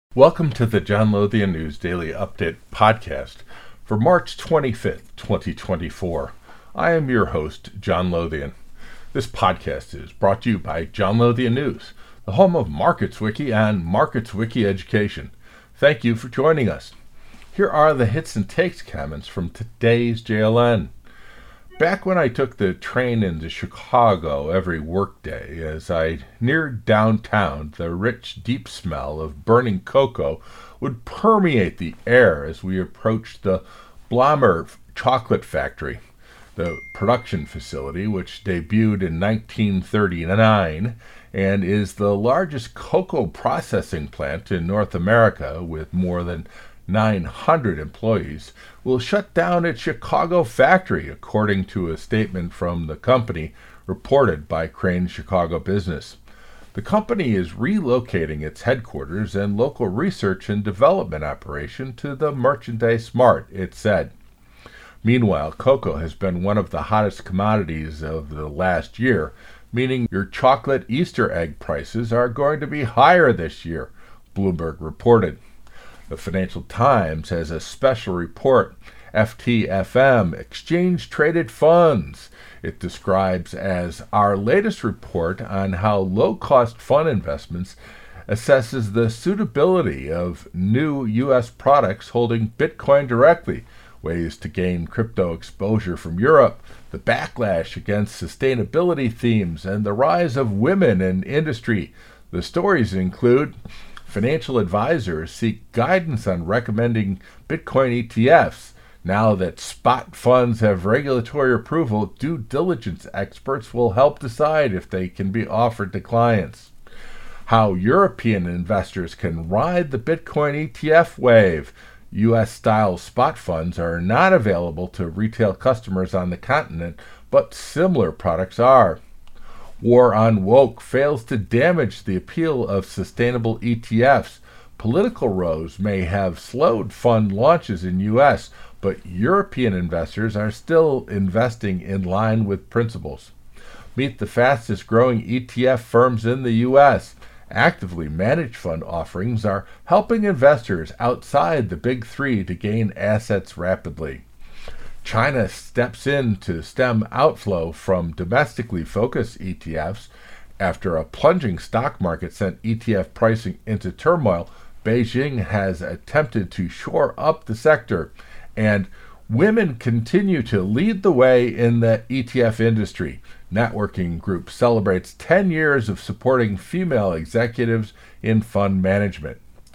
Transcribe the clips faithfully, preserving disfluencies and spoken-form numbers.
Welcome to the John Lothian News Daily Update podcast for March twenty-fifth, twenty twenty-four. I am your host, John Lothian. This podcast is brought to you by John Lothian News, the home of MarketsWiki and MarketsWiki Education. Thank you for joining us. Here are the hits and takes comments from today's J L N. Back when I took the train into Chicago every workday, as I neared downtown, the rich, deep smell of burning cocoa would permeate the air as we approached the Blommer Chocolate Factory, the production facility which debuted in nineteen thirty-nine and is the largest cocoa processing plant in North America with more than nine hundred employees, will shut down its Chicago factory, according to a statement from the company reported by Crane Chicago Business. The company is relocating its headquarters and local research and development operation to the Merchandise Mart, it said. Meanwhile, cocoa has been one of the hottest commodities of the last year, meaning your chocolate Easter egg prices are going to be higher this year, Bloomberg reported. The Financial Times has a special report, F T F M, Exchange Traded Funds. It describes as our latest report on how low-cost fund investments assesses the suitability of new U S products holding Bitcoin directly, ways to gain crypto exposure from Europe, the backlash against sustainability themes, and the rise of women in industry. The stories include financial advisors seek guidance on recommending Bitcoin E T Fs. Now that spot funds have regulatory approval, due diligence experts will help decide if they can be offered to clients. How European investors can ride the Bitcoin E T F wave. U S-style spot funds are not available to retail customers on the continent, but similar products are. War on woke fails to damage the appeal of sustainable E T Fs. Political rows may have slowed fund launches in U S, but European investors are still investing in line with principles. Meet the fastest growing E T F firms in the U S. Actively managed fund offerings are helping investors outside the big three to gain assets rapidly. China steps in to stem outflow from domestically focused E T Fs. After a plunging stock market sent E T F pricing into turmoil, Beijing has attempted to shore up the sector, and women continue to lead the way in the E T F industry. Networking Group celebrates ten years of supporting female executives in fund management.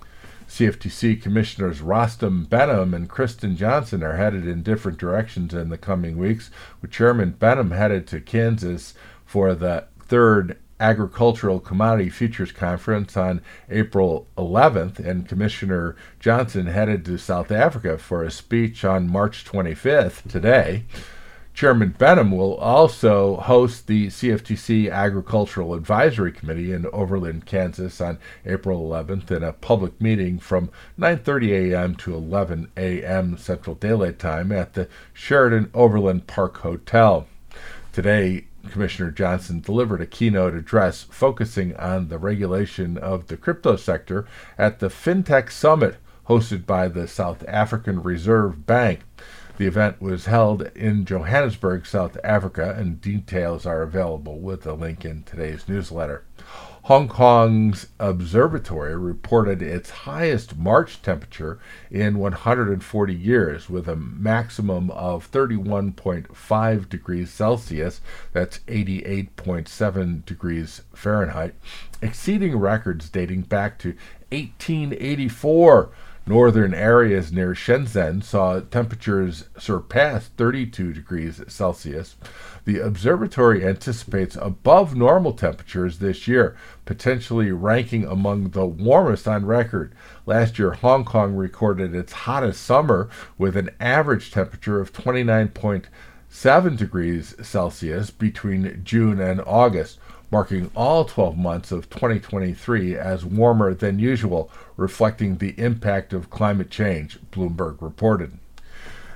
C F T C Commissioners Rostam Behnam and Kristen Johnson are headed in different directions in the coming weeks, with Chairman Behnam headed to Kansas for the third Agricultural Commodity Futures Conference on April eleventh, and Commissioner Johnson headed to South Africa for a speech on March twenty-fifth, today. Chairman Behnam will also host the C F T C Agricultural Advisory Committee in Overland, Kansas on April eleventh in a public meeting from nine thirty a.m. to eleven a.m. Central Daylight Time at the Sheraton Overland Park Hotel. Today, Commissioner Johnson delivered a keynote address focusing on the regulation of the crypto sector at the FinTech Summit hosted by the South African Reserve Bank. The event was held in Johannesburg, South Africa, and details are available with a link in today's newsletter. Hong Kong's observatory reported its highest March temperature in one hundred forty years, with a maximum of thirty-one point five degrees Celsius, that's eighty-eight point seven degrees Fahrenheit, exceeding records dating back to eighteen eighty-four. Northern areas near Shenzhen saw temperatures surpass thirty-two degrees Celsius. The observatory anticipates above normal temperatures this year, potentially ranking among the warmest on record. Last year, Hong Kong recorded its hottest summer with an average temperature of twenty-nine point seven degrees Celsius between June and August, marking all twelve months of twenty twenty-three as warmer than usual, reflecting the impact of climate change, Bloomberg reported.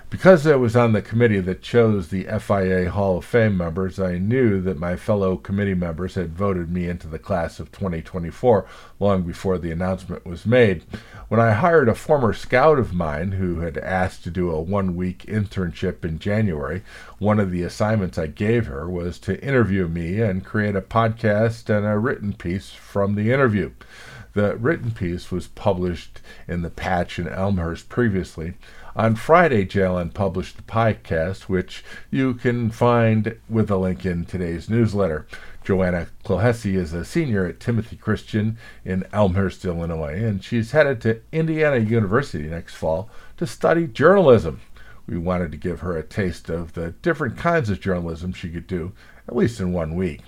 Because I was on the committee that chose the F I A Hall of Fame members, I knew that my fellow committee members had voted me into the class of twenty twenty-four long before the announcement was made. When I hired a former scout of mine who had asked to do a one-week internship in January, one of the assignments I gave her was to interview me and create a podcast and a written piece from the interview. The written piece was published in the Patch in Elmhurst previously. On Friday, J L N published the podcast, which you can find with a link in today's newsletter. Joanna Clohessy is a senior at Timothy Christian in Elmhurst, Illinois, and she's headed to Indiana University next fall to study journalism. We wanted to give her a taste of the different kinds of journalism she could do, at least in one week.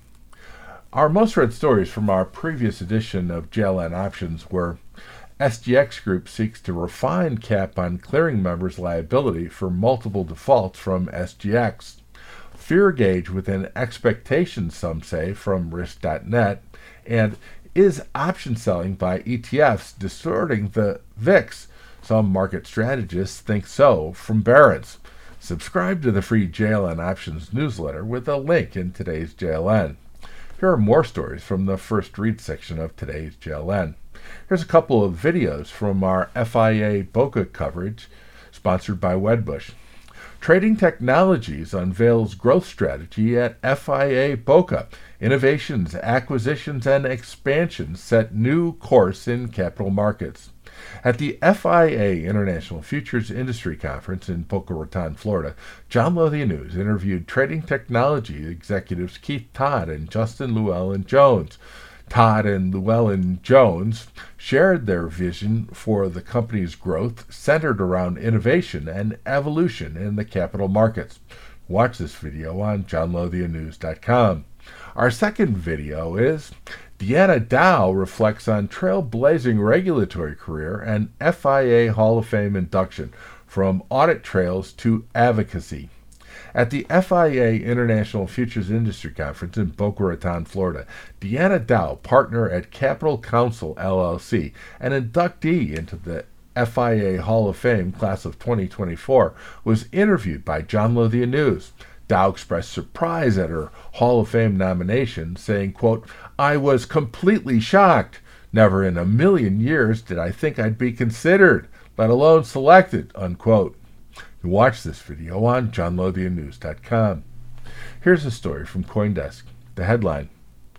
Our most read stories from our previous edition of J L N Options were: S G X Group seeks to refine cap on clearing members' liability for multiple defaults from S G X. Fear gauge within expectations, some say, from risk dot net. And is option selling by E T Fs distorting the V I X? Some market strategists think so, from Barron's. Subscribe to the free J L N Options newsletter with a link in today's J L N. Here are more stories from the first read section of today's J L N. Here's a couple of videos from our F I A BOCA coverage, sponsored by Wedbush. Trading Technologies unveils growth strategy at F I A BOCA. Innovations, acquisitions, and expansions set new course in capital markets. At the F I A International Futures Industry Conference in Boca Raton, Florida, John Lothian News interviewed Trading Technology executives Keith Todd and Justin Llewellyn-Jones. Todd and Llewellyn-Jones shared their vision for the company's growth centered around innovation and evolution in the capital markets. Watch this video on john lothian news dot com. Our second video is Deanna Dow reflects on trailblazing regulatory career and F I A Hall of Fame induction, from audit trails to advocacy. At the F I A International Futures Industry Conference in Boca Raton, Florida, Deanna Dow, partner at Capital Counsel, L L C, and inductee into the F I A Hall of Fame class of twenty twenty-four, was interviewed by John Lothian News. Dow expressed surprise at her Hall of Fame nomination, saying, quote, "I was completely shocked. Never in a million years did I think I'd be considered, let alone selected," unquote. You watch this video on john lothian news dot com. Here's a story from CoinDesk. The headline: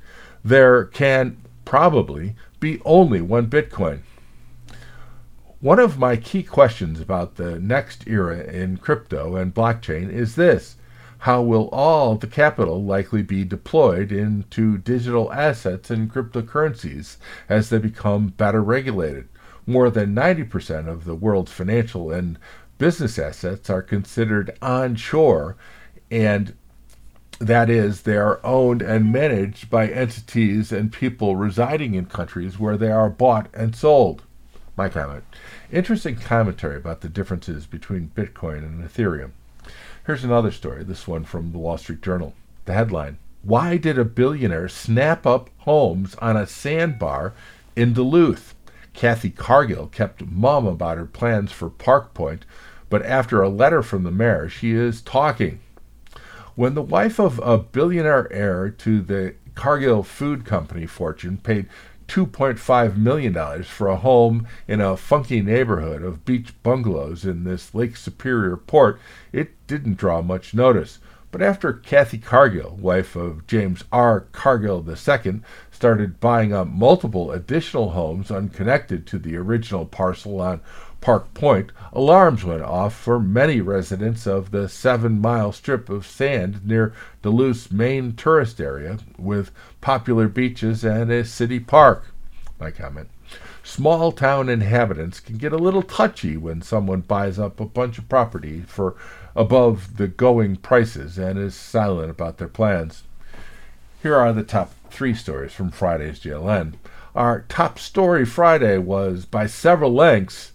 There can probably be only one Bitcoin. One of my key questions about the next era in crypto and blockchain is this: how will all the capital likely be deployed into digital assets and cryptocurrencies as they become better regulated? More than ninety percent of the world's financial and business assets are considered onshore, and that is, they are owned and managed by entities and people residing in countries where they are bought and sold. My comment. Interesting commentary about the differences between Bitcoin and Ethereum. Here's another story, this one from the Wall Street Journal. The headline: Why did a billionaire snap up homes on a sandbar in Duluth? Kathy Cargill kept mum about her plans for Park Point, but after a letter from the mayor, she is talking. When the wife of a billionaire heir to the Cargill Food Company fortune paid two point five million dollars for a home in a funky neighborhood of beach bungalows in this Lake Superior port, it didn't draw much notice. But after Kathy Cargill, wife of James R. Cargill the Second, started buying up multiple additional homes unconnected to the original parcel on Park Point, alarms went off for many residents of the seven-mile strip of sand near Duluth's main tourist area, with popular beaches and a city park. My comment: small town inhabitants can get a little touchy when someone buys up a bunch of property for above the going prices and is silent about their plans. Here are the top three stories from Friday's J L N. Our top story Friday was, by several lengths,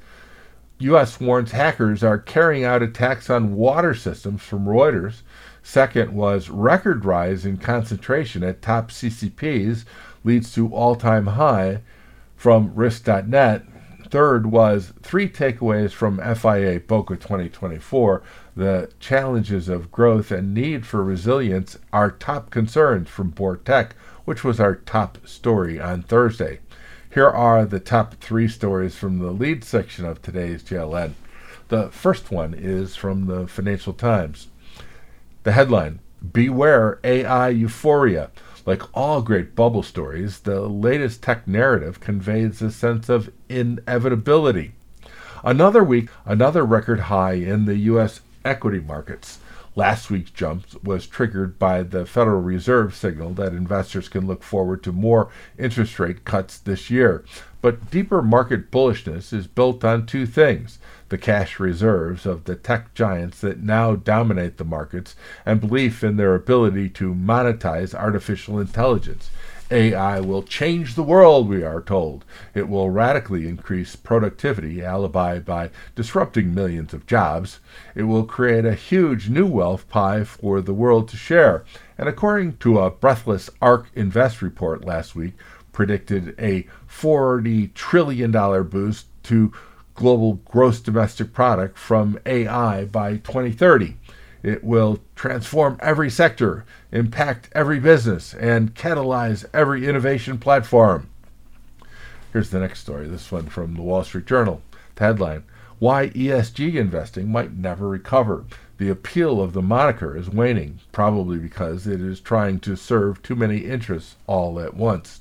U S warns hackers are carrying out attacks on water systems, from Reuters. Second was, record rise in concentration at top C C Ps leads to all-time high, from risk dot net. Third was three takeaways from F I A BOCA twenty twenty-four. The challenges of growth and need for resilience are top concerns from BoRTec, which was our top story on Thursday. Here are the top three stories from the lead section of today's J L N. The first one is from the Financial Times. The headline, "Beware A I Euphoria." Like all great bubble stories, the latest tech narrative conveys a sense of inevitability. Another week, another record high in the U S equity markets. Last week's jump was triggered by the Federal Reserve signal that investors can look forward to more interest rate cuts this year. But deeper market bullishness is built on two things: the cash reserves of the tech giants that now dominate the markets, and belief in their ability to monetize artificial intelligence. A I will change the world, we are told. It will radically increase productivity, alibi by disrupting millions of jobs. It will create a huge new wealth pie for the world to share. And according to a breathless ARK Invest report last week, predicted a forty trillion dollars boost to global gross domestic product from A I by twenty thirty. It will transform every sector, impact every business, and catalyze every innovation platform. Here's the next story, this one from the Wall Street Journal. The headline, "Why E S G investing might never recover. The appeal of the moniker is waning, probably because it is trying to serve too many interests all at once."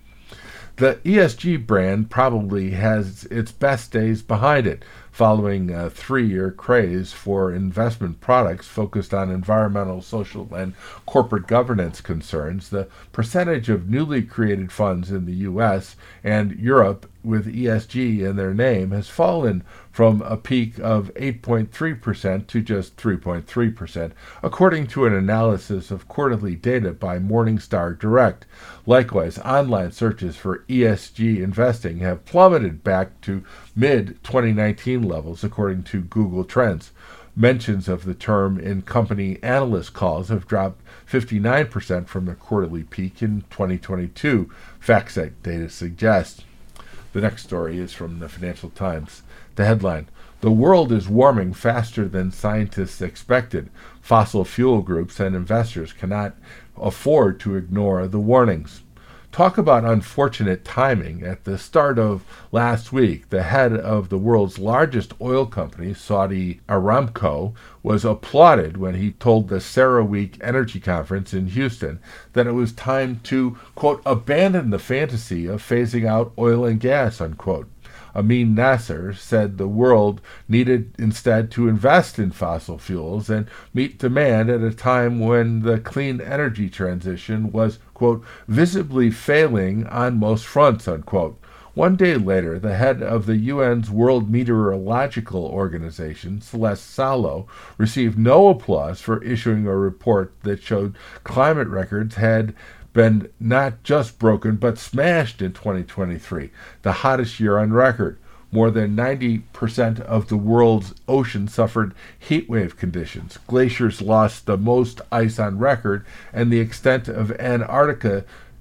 The E S G brand probably has its best days behind it, following a three-year craze for investment products focused on environmental, social, and corporate governance concerns. The percentage of newly created funds in the U S and Europe with E S G in their name has fallen from a peak of eight point three percent to just three point three percent, according to an analysis of quarterly data by Morningstar Direct. Likewise, online searches for E S G investing have plummeted back to mid twenty nineteen levels, according to Google Trends. Mentions of the term in company analyst calls have dropped fifty-nine percent from their quarterly peak in twenty twenty-two, FactSet data suggests. The next story is from the Financial Times. The headline, "The world is warming faster than scientists expected. Fossil fuel groups and investors cannot afford to ignore the warnings." Talk about unfortunate timing. At the start of last week, the head of the world's largest oil company, Saudi Aramco, was applauded when he told the CERAWeek Energy Conference in Houston that it was time to, quote, abandon the fantasy of phasing out oil and gas, unquote. Amin Nasser said the world needed instead to invest in fossil fuels and meet demand at a time when the clean energy transition was, quote, visibly failing on most fronts, unquote. One day later, the head of the U N's World Meteorological Organization, Celeste Salo, received no applause for issuing a report that showed climate records had been not just broken but smashed in twenty twenty-three, the hottest year on record. More than ninety percent of the world's ocean suffered heat wave conditions. Glaciers lost the most ice on record, and the extent of Antarctica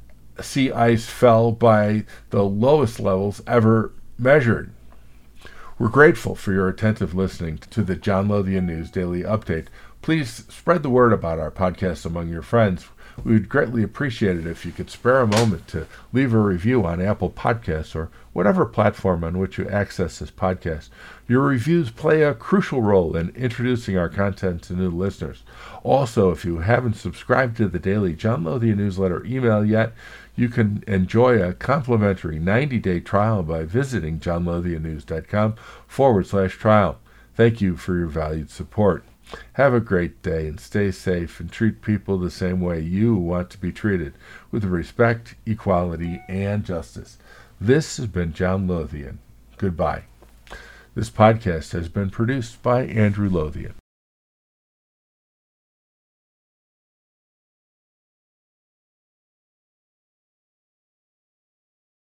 sea ice fell by the lowest levels ever measured. We're grateful for your attentive listening to the John Lothian News Daily Update. Please spread the word about our podcast among your friends. We would greatly appreciate it if you could spare a moment to leave a review on Apple Podcasts or whatever platform on which you access this podcast. Your reviews play a crucial role in introducing our content to new listeners. Also, if you haven't subscribed to the daily John Lothian newsletter email yet, you can enjoy a complimentary ninety-day trial by visiting johnlothiannews.com forward slash trial. Thank you for your valued support. Have a great day and stay safe and treat people the same way you want to be treated, with respect, equality, and justice. This has been John Lothian. Goodbye. This podcast has been produced by Andrew Lothian.